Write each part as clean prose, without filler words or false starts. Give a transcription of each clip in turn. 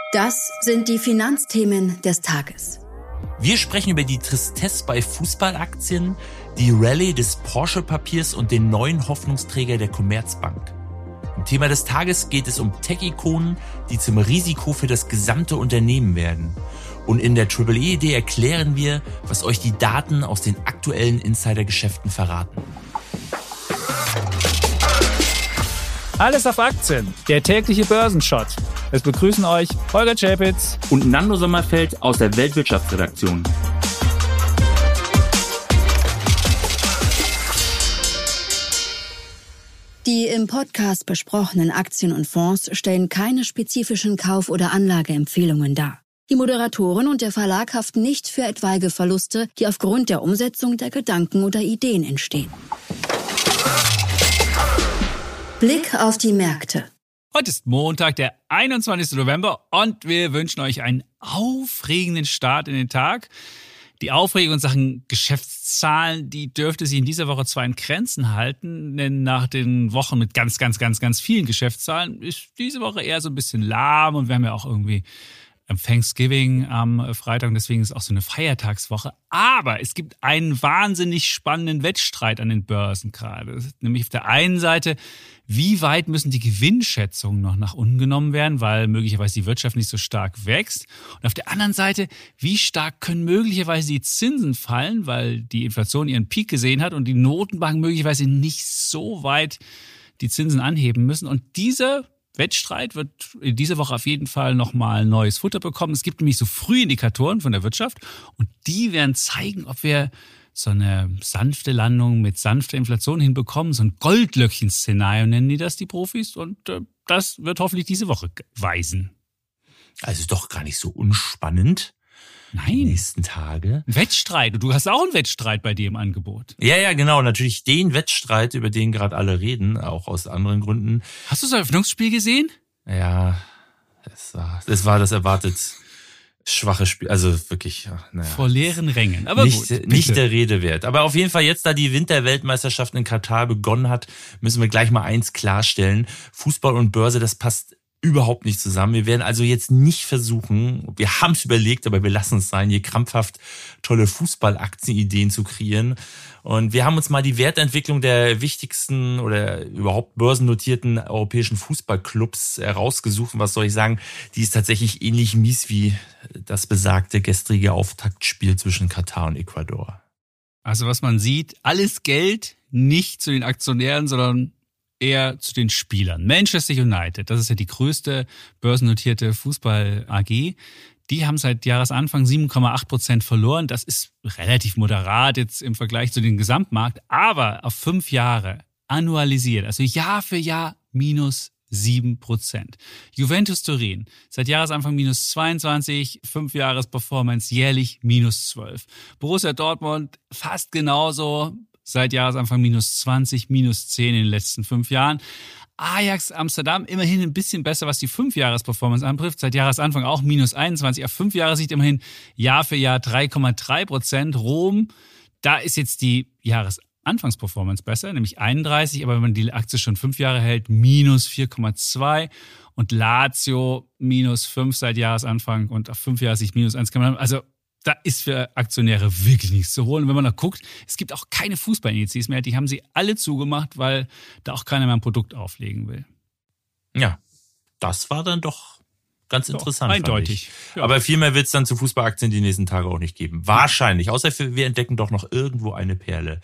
Das sind die Finanzthemen des Tages. Wir sprechen über die Tristesse bei Fußballaktien, die Rallye des Porsche-Papiers und den neuen Hoffnungsträger der Commerzbank. Im Thema des Tages geht es um Tech-Ikonen, die zum Risiko für das gesamte Unternehmen werden. Und in der Triple-E-Idee erklären wir, was euch die Daten aus den aktuellen Insidergeschäften verraten. Alles auf Aktien, der tägliche Börsenshot. Es begrüßen euch Holger Czapitz und Nando Sommerfeld aus der Weltwirtschaftsredaktion. Die im Podcast besprochenen Aktien und Fonds stellen keine spezifischen Kauf- oder Anlageempfehlungen dar. Die Moderatoren und der Verlag haften nicht für etwaige Verluste, die aufgrund der Umsetzung der Gedanken oder Ideen entstehen. Blick auf die Märkte. Heute ist Montag, der 21. November und wir wünschen euch einen aufregenden Start in den Tag. Die Aufregung in Sachen Geschäftszahlen, die dürfte sich in dieser Woche zwar in Grenzen halten, denn nach den Wochen mit ganz vielen Geschäftszahlen ist diese Woche eher so ein bisschen lahm und wir haben ja auch irgendwie Thanksgiving am Freitag und deswegen ist es auch so eine Feiertagswoche. Aber es gibt einen wahnsinnig spannenden Wettstreit an den Börsen gerade. Nämlich auf der einen Seite, wie weit müssen die Gewinnschätzungen noch nach unten genommen werden, weil möglicherweise die Wirtschaft nicht so stark wächst. Und auf der anderen Seite, wie stark können möglicherweise die Zinsen fallen, weil die Inflation ihren Peak gesehen hat und die Notenbanken möglicherweise nicht so weit die Zinsen anheben müssen. Und dieser Wettstreit wird in dieser Woche auf jeden Fall nochmal neues Futter bekommen. Es gibt nämlich so Frühindikatoren von der Wirtschaft und die werden zeigen, ob wir so eine sanfte Landung mit sanfter Inflation hinbekommen. So ein Goldlöckchen-Szenario nennen die das, die Profis. Und das wird hoffentlich diese Woche weisen. Also ist doch gar nicht so unspannend. Nein. Die nächsten Tage. Wettstreit. Und du hast auch einen Wettstreit bei dir im Angebot. Ja, genau. Natürlich den Wettstreit, über den gerade alle reden, auch aus anderen Gründen. Hast du das Eröffnungsspiel gesehen? Ja, das war das erwartet schwache Spiel. Also wirklich, naja. Vor leeren Rängen. Aber nicht, gut. Nicht der Rede wert. Aber auf jeden Fall jetzt, da die Winterweltmeisterschaft in Katar begonnen hat, müssen wir gleich mal eins klarstellen. Fußball und Börse, das passt überhaupt nicht zusammen. Wir werden also jetzt nicht versuchen, wir haben es überlegt, aber wir lassen es sein, hier krampfhaft tolle Fußballaktien-Ideen zu kreieren. Und wir haben uns mal die Wertentwicklung der wichtigsten oder überhaupt börsennotierten europäischen Fußballclubs herausgesucht. Und was soll ich sagen, die ist tatsächlich ähnlich mies wie das besagte gestrige Auftaktspiel zwischen Katar und Ecuador. Also was man sieht, alles Geld nicht zu den Aktionären, sondern eher zu den Spielern. Manchester United, das ist ja die größte börsennotierte Fußball-AG. Die haben seit Jahresanfang 7,8% verloren. Das ist relativ moderat jetzt im Vergleich zu dem Gesamtmarkt, aber auf 5 Jahre annualisiert, also Jahr für Jahr minus 7%. Juventus Turin, seit Jahresanfang minus 22, 5 Jahres-Performance jährlich minus 12. Borussia Dortmund fast genauso, seit Jahresanfang minus 20, minus 10 in den letzten 5 Jahren. Ajax Amsterdam immerhin ein bisschen besser, was die 5-Jahres-Performance anbetrifft. Seit Jahresanfang auch minus 21. Auf 5 Jahre sieht immerhin Jahr für Jahr 3,3%. Rom, da ist jetzt die Jahresanfangsperformance besser, nämlich 31. Aber wenn man die Aktie schon 5 Jahre hält, minus 4,2. Und Lazio minus 5 seit Jahresanfang und auf 5 Jahre Sicht minus 1,9. Also da ist für Aktionäre wirklich nichts zu holen. Und wenn man da guckt, es gibt auch keine Fußballindizes mehr. Die haben sie alle zugemacht, weil da auch keiner mehr ein Produkt auflegen will. Ja, das war dann doch ganz interessant. Eindeutig. Ja. Aber viel mehr wird es dann zu Fußballaktien die nächsten Tage auch nicht geben. Wahrscheinlich. Außer wir entdecken doch noch irgendwo eine Perle.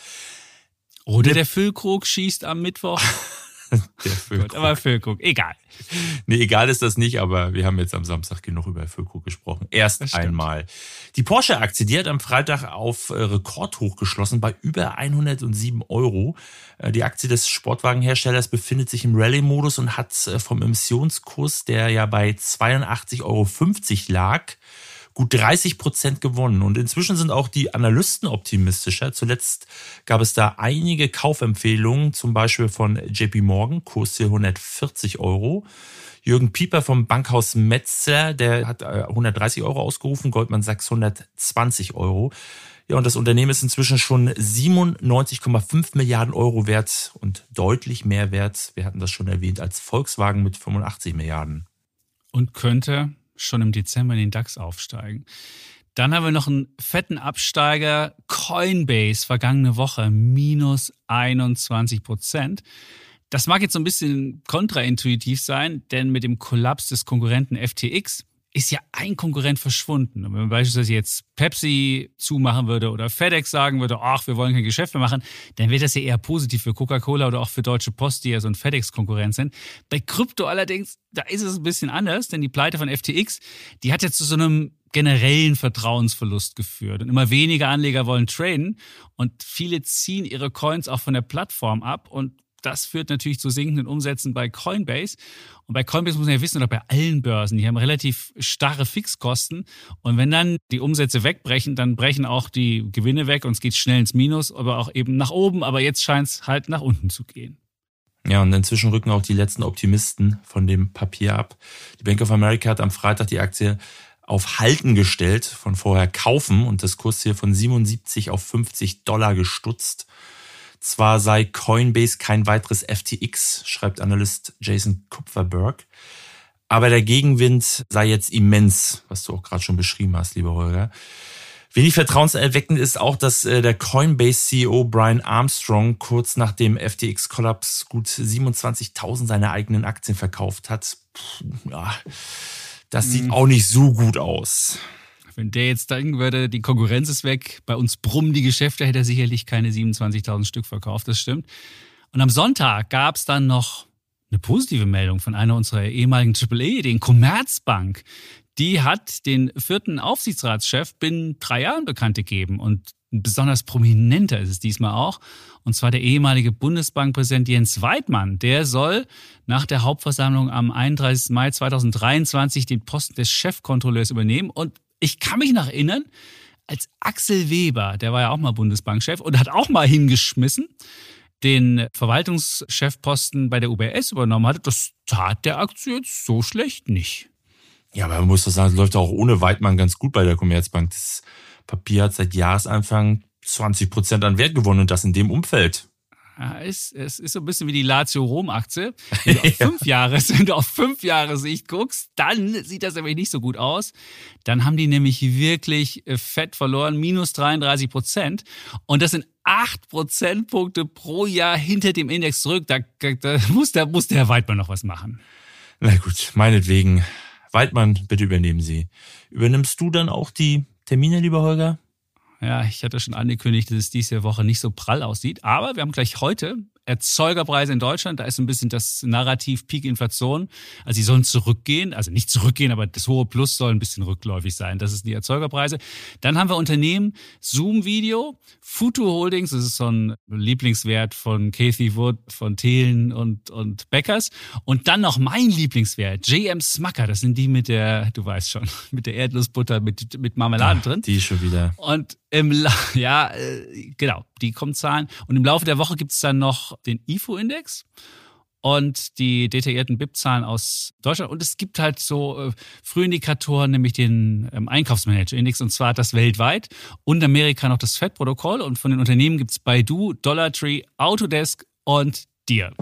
Oder der Füllkrug schießt am Mittwoch. Der Füllkrug. Gut, aber Füllkrug, egal. Nee, egal ist das nicht, aber wir haben jetzt am Samstag genug über Füllkrug gesprochen. Erst einmal. Die Porsche-Aktie, die hat am Freitag auf Rekordhoch geschlossen bei über 107 €. Die Aktie des Sportwagenherstellers befindet sich im Rallye-Modus und hat vom Emissionskurs, der ja bei 82,50 € lag, gut 30% gewonnen. Und inzwischen sind auch die Analysten optimistischer. Zuletzt gab es da einige Kaufempfehlungen, zum Beispiel von JP Morgan, Kursziel 140 €. Jürgen Pieper vom Bankhaus Metzler, der hat 130 € ausgerufen, Goldman Sachs 120 €. Ja, und das Unternehmen ist inzwischen schon 97,5 Milliarden € wert und deutlich mehr wert, wir hatten das schon erwähnt, als Volkswagen mit 85 Milliarden. Und könnte schon im Dezember in den DAX aufsteigen. Dann haben wir noch einen fetten Absteiger, Coinbase, vergangene Woche, minus 21%. Das mag jetzt so ein bisschen kontraintuitiv sein, denn mit dem Kollaps des Konkurrenten FTX ist ja ein Konkurrent verschwunden. Und wenn man beispielsweise jetzt Pepsi zumachen würde oder FedEx sagen würde, ach, wir wollen kein Geschäft mehr machen, dann wäre das ja eher positiv für Coca-Cola oder auch für Deutsche Post, die ja so ein FedEx-Konkurrent sind. Bei Krypto allerdings, da ist es ein bisschen anders, denn die Pleite von FTX, die hat jetzt zu so einem generellen Vertrauensverlust geführt. Und immer weniger Anleger wollen traden und viele ziehen ihre Coins auch von der Plattform ab und das führt natürlich zu sinkenden Umsätzen bei Coinbase. Und bei Coinbase muss man ja wissen, oder bei allen Börsen, die haben relativ starre Fixkosten. Und wenn dann die Umsätze wegbrechen, dann brechen auch die Gewinne weg und es geht schnell ins Minus, aber auch eben nach oben. Aber jetzt scheint es halt nach unten zu gehen. Ja, und inzwischen rücken auch die letzten Optimisten von dem Papier ab. Die Bank of America hat am Freitag die Aktie auf Halten gestellt, von vorher kaufen und das Kursziel von 77 auf $50 gestutzt. Zwar sei Coinbase kein weiteres FTX, schreibt Analyst Jason Kupferberg, aber der Gegenwind sei jetzt immens, was du auch gerade schon beschrieben hast, lieber Holger. Wenig vertrauenserweckend ist auch, dass der Coinbase-CEO Brian Armstrong kurz nach dem FTX-Kollaps gut 27.000 seiner eigenen Aktien verkauft hat. Ja, das sieht auch nicht so gut aus. Wenn der jetzt denken würde, die Konkurrenz ist weg, bei uns brummen die Geschäfte, hätte er sicherlich keine 27.000 Stück verkauft, das stimmt. Und am Sonntag gab es dann noch eine positive Meldung von einer unserer ehemaligen AAA, den Commerzbank. Die hat den 4. Aufsichtsratschef binnen 3 Jahren bekannt gegeben und ein besonders prominenter ist es diesmal auch. Und zwar der ehemalige Bundesbankpräsident Jens Weidmann. Der soll nach der Hauptversammlung am 31. Mai 2023 den Posten des Chefkontrolleurs übernehmen. Und ich kann mich noch erinnern, als Axel Weber, der war ja auch mal Bundesbankchef und hat auch mal hingeschmissen, den Verwaltungschefposten bei der UBS übernommen hatte. Das tat der Aktie jetzt so schlecht nicht. Ja, aber man muss doch sagen, es läuft auch ohne Weidmann ganz gut bei der Commerzbank. Das Papier hat seit Jahresanfang 20% an Wert gewonnen und das in dem Umfeld. Ja, es ist so ein bisschen wie die Lazio-Rom-Aktie. Wenn du auf 5 Jahre Sicht guckst, dann sieht das nämlich nicht so gut aus. Dann haben die nämlich wirklich fett verloren, minus 33%. Und das sind 8 Prozentpunkte pro Jahr hinter dem Index zurück. Da muss der Herr Weidmann noch was machen. Na gut, meinetwegen. Weidmann, bitte übernehmen Sie. Übernimmst du dann auch die Termine, lieber Holger? Ja, ich hatte schon angekündigt, dass es diese Woche nicht so prall aussieht. Aber wir haben gleich heute Erzeugerpreise in Deutschland. Da ist ein bisschen das Narrativ Peak Inflation. Also sie sollen zurückgehen. Also nicht zurückgehen, aber das hohe Plus soll ein bisschen rückläufig sein. Das ist die Erzeugerpreise. Dann haben wir Unternehmen, Zoom Video, Futu Holdings. Das ist so ein Lieblingswert von Cathy Wood, von Thelen und Beckers. Und dann noch mein Lieblingswert, JM Smucker. Das sind die mit der, du weißt schon, mit der Erdnussbutter mit Marmelade drin. Die schon wieder. Und genau, die kommen Zahlen. Und im Laufe der Woche gibt es dann noch den IFO-Index und die detaillierten BIP-Zahlen aus Deutschland. Und es gibt halt so Frühindikatoren, nämlich den Einkaufsmanager-Index, und zwar das weltweit. Und Amerika noch das FED-Protokoll. Und von den Unternehmen gibt es Baidu, Dollartree, Autodesk und Deere.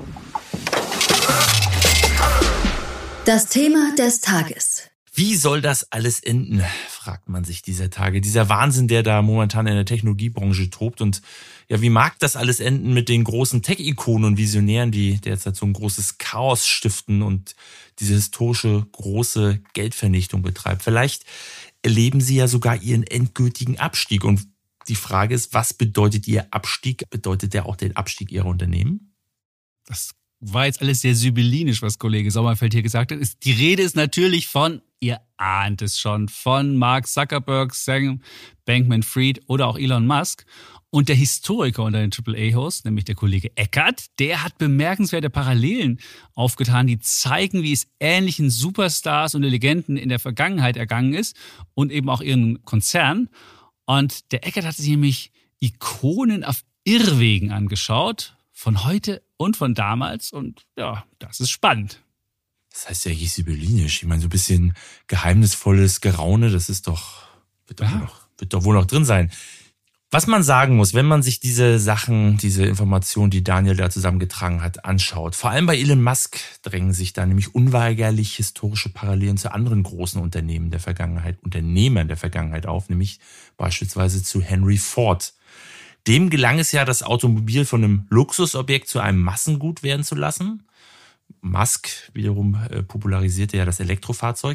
Das Thema des Tages. Wie soll das alles enden, fragt man sich dieser Tage. Dieser Wahnsinn, der da momentan in der Technologiebranche tobt. Und ja, wie mag das alles enden mit den großen Tech-Ikonen und Visionären, die derzeit so ein großes Chaos stiften und diese historische große Geldvernichtung betreibt? Vielleicht erleben sie ja sogar ihren endgültigen Abstieg. Und die Frage ist, was bedeutet ihr Abstieg? Bedeutet der auch den Abstieg ihrer Unternehmen? Das war jetzt alles sehr sibyllinisch, was Kollege Sommerfeld hier gesagt hat. Die Rede ist natürlich von, ihr ahnt es schon, von Mark Zuckerberg, Sam Bankman-Fried oder auch Elon Musk. Und der Historiker unter den AAA-Hosts, nämlich der Kollege Eckert, der hat bemerkenswerte Parallelen aufgetan, die zeigen, wie es ähnlichen Superstars und Legenden in der Vergangenheit ergangen ist und eben auch ihren Konzernen. Und der Eckert hat sich nämlich Ikonen auf Irrwegen angeschaut, von heute und von damals. Und ja, das ist spannend. Das heißt ja nicht sibyllinisch. Ich meine, so ein bisschen geheimnisvolles Geraune, das ist doch, wird doch wohl noch drin sein. Was man sagen muss, wenn man sich diese Sachen, diese Informationen, die Daniel da zusammengetragen hat, anschaut, vor allem bei Elon Musk drängen sich da nämlich unweigerlich historische Parallelen zu anderen großen Unternehmern der Vergangenheit auf, nämlich beispielsweise zu Henry Ford. Dem gelang es ja, das Automobil von einem Luxusobjekt zu einem Massengut werden zu lassen. Musk wiederum popularisierte ja das Elektrofahrzeug.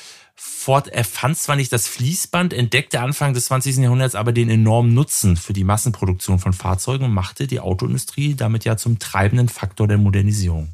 Ford erfand zwar nicht das Fließband, entdeckte Anfang des 20. Jahrhunderts aber den enormen Nutzen für die Massenproduktion von Fahrzeugen und machte die Autoindustrie damit ja zum treibenden Faktor der Modernisierung.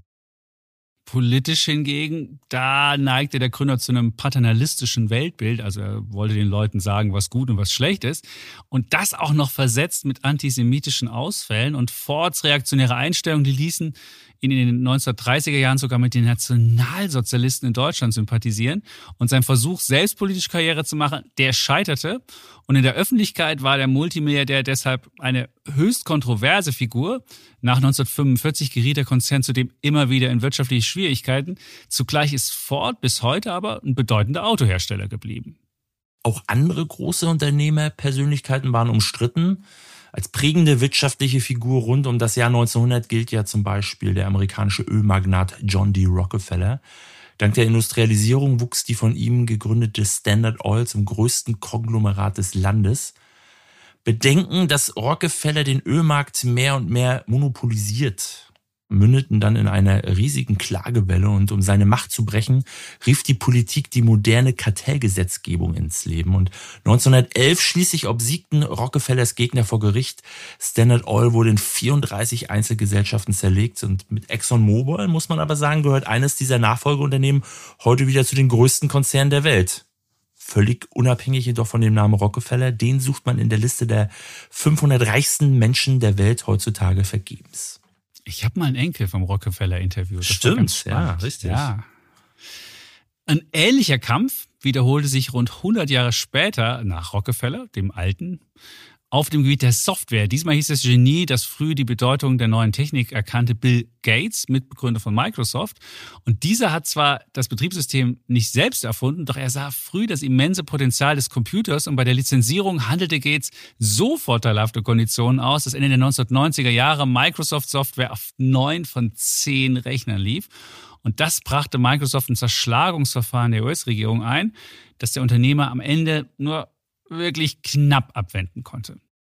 Politisch hingegen, da neigte der Gründer zu einem paternalistischen Weltbild, also er wollte den Leuten sagen, was gut und was schlecht ist und das auch noch versetzt mit antisemitischen Ausfällen und Fords reaktionäre Einstellungen, die ließen ihn in den 1930er Jahren sogar mit den Nationalsozialisten in Deutschland sympathisieren und sein Versuch, selbst politische Karriere zu machen, der scheiterte und in der Öffentlichkeit war der Multimilliardär deshalb eine höchst kontroverse Figur. Nach 1945 geriet der Konzern zudem immer wieder in wirtschaftliche Schwierigkeiten. Zugleich ist Ford bis heute aber ein bedeutender Autohersteller geblieben. Auch andere große Unternehmerpersönlichkeiten waren umstritten. Als prägende wirtschaftliche Figur rund um das Jahr 1900 gilt ja zum Beispiel der amerikanische Ölmagnat John D. Rockefeller. Dank der Industrialisierung wuchs die von ihm gegründete Standard Oil zum größten Konglomerat des Landes. Bedenken, dass Rockefeller den Ölmarkt mehr und mehr monopolisiert, mündeten dann in einer riesigen Klagewelle und um seine Macht zu brechen, rief die Politik die moderne Kartellgesetzgebung ins Leben. Und 1911 schließlich obsiegten Rockefellers Gegner vor Gericht. Standard Oil wurde in 34 Einzelgesellschaften zerlegt und mit ExxonMobil, muss man aber sagen, gehört eines dieser Nachfolgeunternehmen heute wieder zu den größten Konzernen der Welt. Völlig unabhängig jedoch von dem Namen Rockefeller, den sucht man in der Liste der 500 reichsten Menschen der Welt heutzutage vergebens. Ich habe mal einen Enkel vom Rockefeller interviewt. Das Stimmt, ja, richtig. Ja. Ein ähnlicher Kampf wiederholte sich rund 100 Jahre später nach Rockefeller, dem Alten, auf dem Gebiet der Software. Diesmal hieß das Genie, das früh die Bedeutung der neuen Technik erkannte, Bill Gates, Mitbegründer von Microsoft. Und dieser hat zwar das Betriebssystem nicht selbst erfunden, doch er sah früh das immense Potenzial des Computers und bei der Lizenzierung handelte Gates so vorteilhafte Konditionen aus, dass Ende der 1990er Jahre Microsoft-Software auf 9 von 10 Rechnern lief. Und das brachte Microsoft ein Zerschlagungsverfahren der US-Regierung ein, das der Unternehmer am Ende nur wirklich knapp abwenden konnte.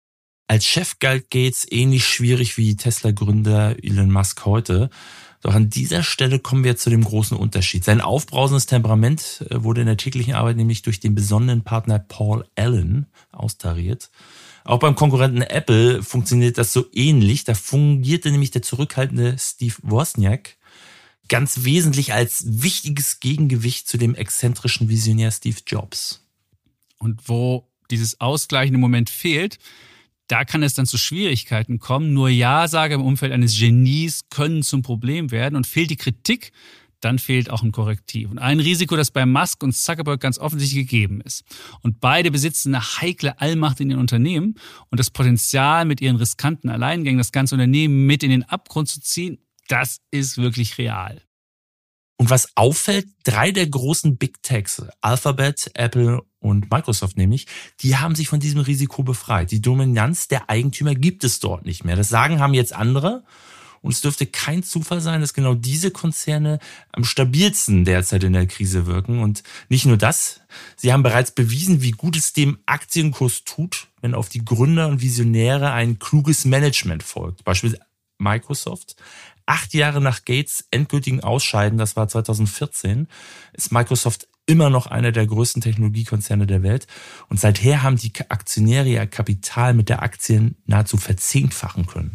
Als Chef galt Gates ähnlich schwierig wie Tesla-Gründer Elon Musk heute. Doch an dieser Stelle kommen wir zu dem großen Unterschied. Sein aufbrausendes Temperament wurde in der täglichen Arbeit nämlich durch den besonnenen Partner Paul Allen austariert. Auch beim Konkurrenten Apple funktioniert das so ähnlich. Da fungierte nämlich der zurückhaltende Steve Wozniak ganz wesentlich als wichtiges Gegengewicht zu dem exzentrischen Visionär Steve Jobs. Und wo dieses ausgleichende Moment fehlt, da kann es dann zu Schwierigkeiten kommen. Nur Ja-Sager im Umfeld eines Genies können zum Problem werden. Und fehlt die Kritik, dann fehlt auch ein Korrektiv. Und ein Risiko, das bei Musk und Zuckerberg ganz offensichtlich gegeben ist. Und beide besitzen eine heikle Allmacht in den Unternehmen. Und das Potenzial, mit ihren riskanten Alleingängen das ganze Unternehmen mit in den Abgrund zu ziehen, das ist wirklich real. Und was auffällt, 3 der großen Big Techs, Alphabet, Apple und Microsoft nämlich, die haben sich von diesem Risiko befreit. Die Dominanz der Eigentümer gibt es dort nicht mehr. Das Sagen haben jetzt andere. Und es dürfte kein Zufall sein, dass genau diese Konzerne am stabilsten derzeit in der Krise wirken. Und nicht nur das, sie haben bereits bewiesen, wie gut es dem Aktienkurs tut, wenn auf die Gründer und Visionäre ein kluges Management folgt. Beispielsweise Microsoft. 8 Jahre nach Gates' endgültigen Ausscheiden, das war 2014, ist Microsoft immer noch einer der größten Technologiekonzerne der Welt. Und seither haben die Aktionäre ihr Kapital mit der Aktien nahezu verzehnfachen können.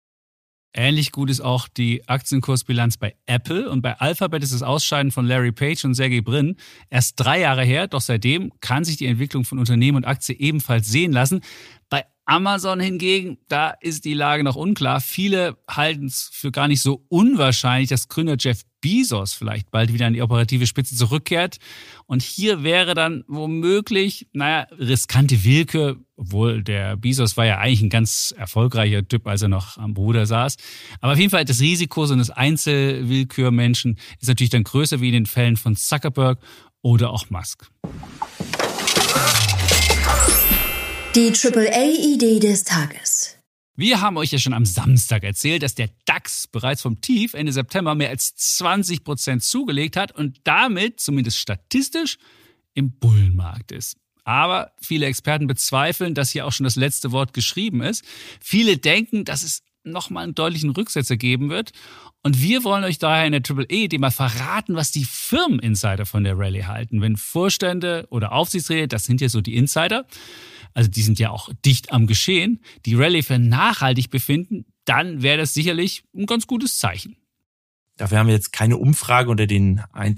Ähnlich gut ist auch die Aktienkursbilanz bei Apple und bei Alphabet ist das Ausscheiden von Larry Page und Sergey Brin erst 3 Jahre her, doch seitdem kann sich die Entwicklung von Unternehmen und Aktie ebenfalls sehen lassen. Bei Amazon hingegen, da ist die Lage noch unklar. Viele halten es für gar nicht so unwahrscheinlich, dass Gründer Jeff Bezos vielleicht bald wieder an die operative Spitze zurückkehrt. Und hier wäre dann womöglich, riskante Willkür, obwohl der Bezos war ja eigentlich ein ganz erfolgreicher Typ, als er noch am Ruder saß. Aber auf jeden Fall das Risiko so eines Einzelwillkürmenschen ist natürlich dann größer wie in den Fällen von Zuckerberg oder auch Musk. Die AAA-Idee des Tages. Wir haben euch ja schon am Samstag erzählt, dass der DAX bereits vom Tief Ende September mehr als 20% zugelegt hat und damit, zumindest statistisch, im Bullenmarkt ist. Aber viele Experten bezweifeln, dass hier auch schon das letzte Wort geschrieben ist. Viele denken, dass es nochmal einen deutlichen Rücksetzer geben wird. Und wir wollen euch daher in der AAA-Idee mal verraten, was die Firmeninsider von der Rallye halten. Wenn Vorstände oder Aufsichtsräte, das sind ja so die Insider, also die sind ja auch dicht am Geschehen, die Rallye für nachhaltig befinden, dann wäre das sicherlich ein ganz gutes Zeichen. Dafür haben wir jetzt keine Umfrage unter den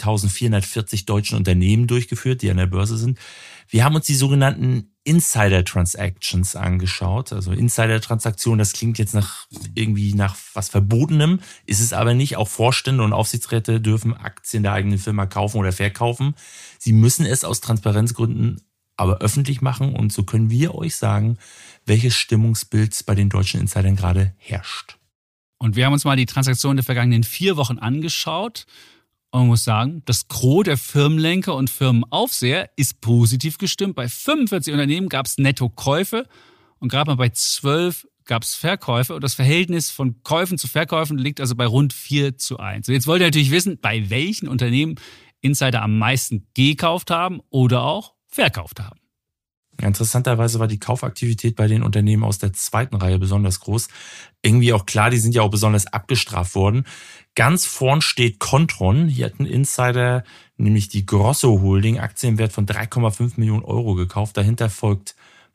1440 deutschen Unternehmen durchgeführt, die an der Börse sind. Wir haben uns die sogenannten Insider-Transactions angeschaut. Also Insider-Transaktionen, das klingt jetzt nach was Verbotenem, ist es aber nicht. Auch Vorstände und Aufsichtsräte dürfen Aktien der eigenen Firma kaufen oder verkaufen. Sie müssen es aus Transparenzgründen aber öffentlich machen und so können wir euch sagen, welches Stimmungsbild bei den deutschen Insidern gerade herrscht. Und wir haben uns mal die Transaktionen der vergangenen 4 Wochen angeschaut und man muss sagen, das Gros der Firmenlenker und Firmenaufseher ist positiv gestimmt. Bei 45 Unternehmen gab es Nettokäufe und gerade mal bei 12 gab es Verkäufe und das Verhältnis von Käufen zu Verkäufen liegt also bei rund 4:1. So, jetzt wollt ihr natürlich wissen, bei welchen Unternehmen Insider am meisten gekauft haben oder auch verkauft haben. Interessanterweise war die Kaufaktivität bei den Unternehmen aus der zweiten Reihe besonders groß. Irgendwie auch klar, die sind ja auch besonders abgestraft worden. Ganz vorn steht Kontron. Hier hat ein Insider nämlich die Grosso Holding, Aktienwert von 3,5 Millionen Euro gekauft. Dahinter folgt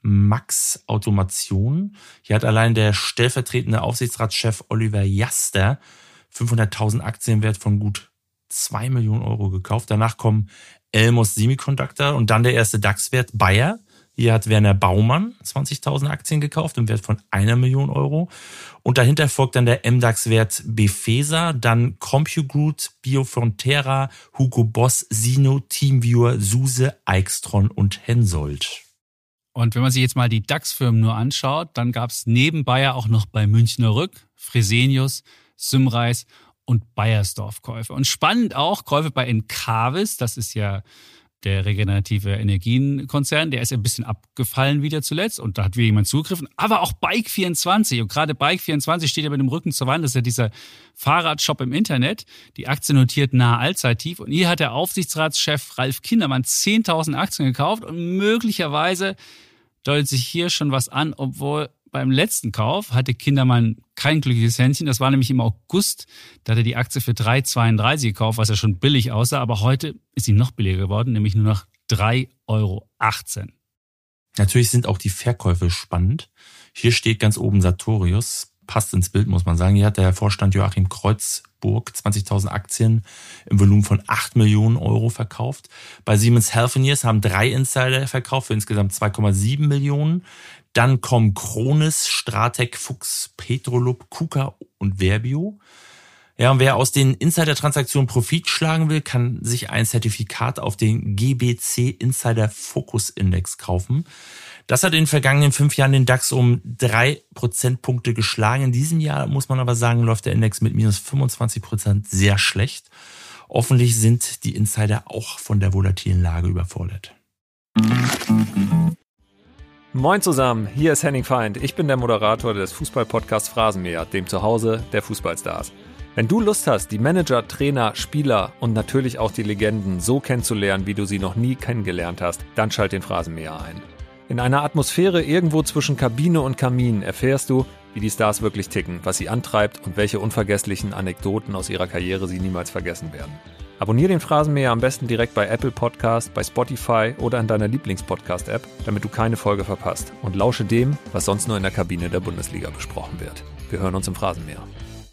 Max Automation. Hier hat allein der stellvertretende Aufsichtsratschef Oliver Jaster 500.000 Aktienwert von gut 2 Millionen Euro gekauft. Danach kommen Elmos Semiconductor und dann der erste DAX-Wert Bayer. Hier hat Werner Baumann 20.000 Aktien gekauft im Wert von 1 Million Euro. Und dahinter folgt dann der MDAX-Wert Befesa, dann CompuGroup, Biofrontera, Hugo Boss, Sino, Teamviewer, SUSE, Aixtron und Hensoldt. Und wenn man sich jetzt mal die DAX-Firmen nur anschaut, dann gab es neben Bayer auch noch bei Münchner Rück, Fresenius, Symrise und Bayersdorf Käufe. Und spannend auch Käufe bei Encavis, das ist ja der regenerative Energienkonzern, der ist ja ein bisschen abgefallen wieder zuletzt und da hat wieder jemand zugegriffen. Aber auch Bike24 und gerade Bike24 steht ja mit dem Rücken zur Wand, das ist ja dieser Fahrradshop im Internet. Die Aktie notiert nahe Allzeittief und hier hat der Aufsichtsratschef Ralf Kindermann 10.000 Aktien gekauft und möglicherweise deutet sich hier schon was an, obwohl beim letzten Kauf hatte Kindermann kein glückliches Händchen. Das war nämlich im August. Da hat er die Aktie für 3,32 gekauft, was ja schon billig aussah. Aber heute ist sie noch billiger geworden, nämlich nur noch 3,18 Euro. Natürlich sind auch die Verkäufe spannend. Hier steht ganz oben Sartorius. Passt ins Bild, muss man sagen. Hier hat der Vorstand Joachim Kreuzburg 20.000 Aktien im Volumen von 8 Millionen Euro verkauft. Bei Siemens Healthineers haben 3 Insider verkauft für insgesamt 2,7 Millionen. Dann kommen Krones, Stratec, Fuchs, Petrolub, KUKA und Verbio. Ja, und wer aus den Insider-Transaktionen Profit schlagen will, kann sich ein Zertifikat auf den GBC Insider Focus Index kaufen. Das hat in den vergangenen 5 Jahren den DAX um 3 Prozentpunkte geschlagen. In diesem Jahr, muss man aber sagen, läuft der Index mit minus 25% sehr schlecht. Offensichtlich sind die Insider auch von der volatilen Lage überfordert. Moin zusammen, hier ist Henning Feind. Ich bin der Moderator des Fußball-Podcasts Phrasenmäher, dem Zuhause der Fußballstars. Wenn du Lust hast, die Manager, Trainer, Spieler und natürlich auch die Legenden so kennenzulernen, wie du sie noch nie kennengelernt hast, dann schalt den Phrasenmäher ein. In einer Atmosphäre irgendwo zwischen Kabine und Kamin erfährst du, wie die Stars wirklich ticken, was sie antreibt und welche unvergesslichen Anekdoten aus ihrer Karriere sie niemals vergessen werden. Abonnier den Phrasenmäher am besten direkt bei Apple Podcast, bei Spotify oder in deiner Lieblings-Podcast-App, damit du keine Folge verpasst. Und lausche dem, was sonst nur in der Kabine der Bundesliga besprochen wird. Wir hören uns im Phrasenmäher.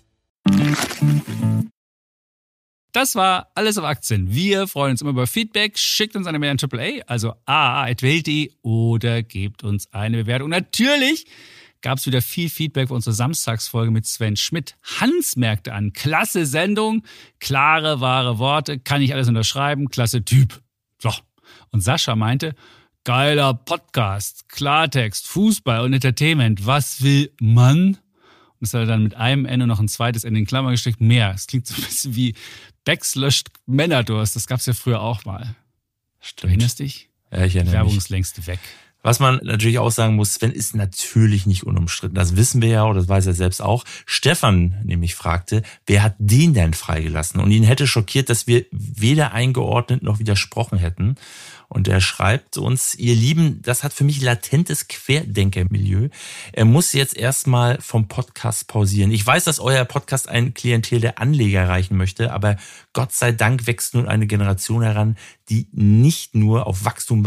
Das war alles auf Aktien. Wir freuen uns immer über Feedback. Schickt uns eine Mail an AAA, also aa@welt.de oder gebt uns eine Bewertung. Natürlich gab es wieder viel Feedback für unsere Samstagsfolge mit Sven Schmidt. Hans merkte an, klasse Sendung, klare, wahre Worte, kann ich alles unterschreiben, klasse Typ. So. Und Sascha meinte, geiler Podcast, Klartext, Fußball und Entertainment, was will man? Und es hat er dann mit einem N und noch ein zweites N in den Klammern gesteckt, mehr. Es klingt so ein bisschen wie Becks löscht Männerdurst, das gab es ja früher auch mal. Stimmt. Du erinnerst dich? Ja, ich erinnere Werbung mich. ist längst weg. Was man natürlich auch sagen muss, Sven ist natürlich nicht unumstritten. Das wissen wir ja, oder das weiß er selbst auch. Stefan nämlich fragte, wer hat den denn freigelassen? Und ihn hätte schockiert, dass wir weder eingeordnet noch widersprochen hätten. Und er schreibt uns, ihr Lieben, das hat für mich latentes Querdenkermilieu. Er muss jetzt erstmal vom Podcast pausieren. Ich weiß, dass euer Podcast ein Klientel der Anleger erreichen möchte, aber Gott sei Dank wächst nun eine Generation heran, die nicht nur auf Wachstum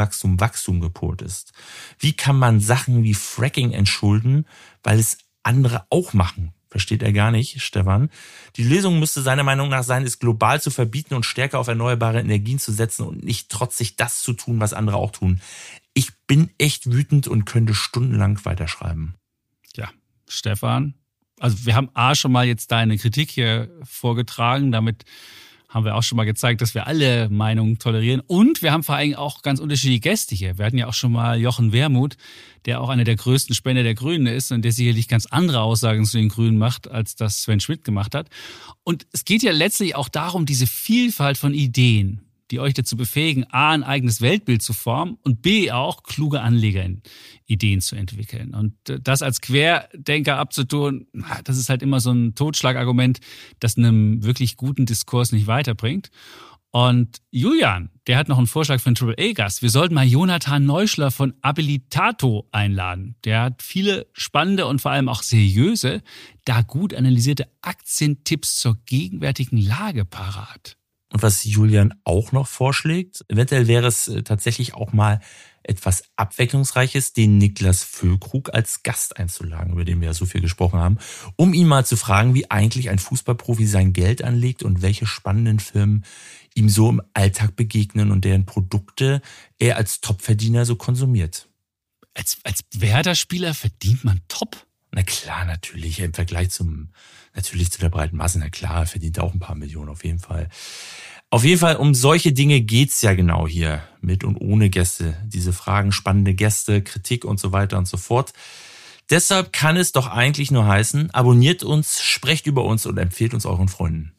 gepolt ist. Wie kann man Sachen wie Fracking entschulden, weil es andere auch machen? Versteht er gar nicht, Stefan. Die Lösung müsste seiner Meinung nach sein, es global zu verbieten und stärker auf erneuerbare Energien zu setzen und nicht trotzig das zu tun, was andere auch tun. Ich bin echt wütend und könnte stundenlang weiterschreiben. Ja, Stefan, also wir haben schon mal jetzt deine Kritik hier vorgetragen, damit haben wir auch schon mal gezeigt, dass wir alle Meinungen tolerieren. Und wir haben vor allem auch ganz unterschiedliche Gäste hier. Wir hatten ja auch schon mal Jochen Wermuth, der auch einer der größten Spender der Grünen ist und der sicherlich ganz andere Aussagen zu den Grünen macht, als das Sven Schmidt gemacht hat. Und es geht ja letztlich auch darum, diese Vielfalt von Ideen, die euch dazu befähigen, A, ein eigenes Weltbild zu formen und B, auch kluge Anlegerideen zu entwickeln. Und das als Querdenker abzutun, das ist halt immer so ein Totschlagargument, das einem wirklich guten Diskurs nicht weiterbringt. Und Julian, der hat noch einen Vorschlag für einen Triple-A-Gast. Wir sollten mal Jonathan Neuschler von Abilitato einladen. Der hat viele spannende und vor allem auch seriöse, da gut analysierte Aktientipps zur gegenwärtigen Lage parat. Und was Julian auch noch vorschlägt, eventuell wäre es tatsächlich auch mal etwas Abwechslungsreiches, den Niklas Füllkrug als Gast einzuladen, über den wir ja so viel gesprochen haben, um ihn mal zu fragen, wie eigentlich ein Fußballprofi sein Geld anlegt und welche spannenden Firmen ihm so im Alltag begegnen und deren Produkte er als Topverdiener so konsumiert. Als Werder-Spieler verdient man top? Na klar, natürlich, im Vergleich zu der breiten Masse, na klar, verdient er auch ein paar Millionen auf jeden Fall. Auf jeden Fall, um solche Dinge geht's ja genau hier, mit und ohne Gäste. Diese Fragen, spannende Gäste, Kritik und so weiter und so fort. Deshalb kann es doch eigentlich nur heißen, abonniert uns, sprecht über uns und empfehlt uns euren Freunden.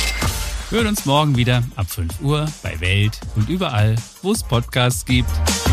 Wir hören uns morgen wieder ab 5 Uhr bei Welt und überall, wo es Podcasts gibt.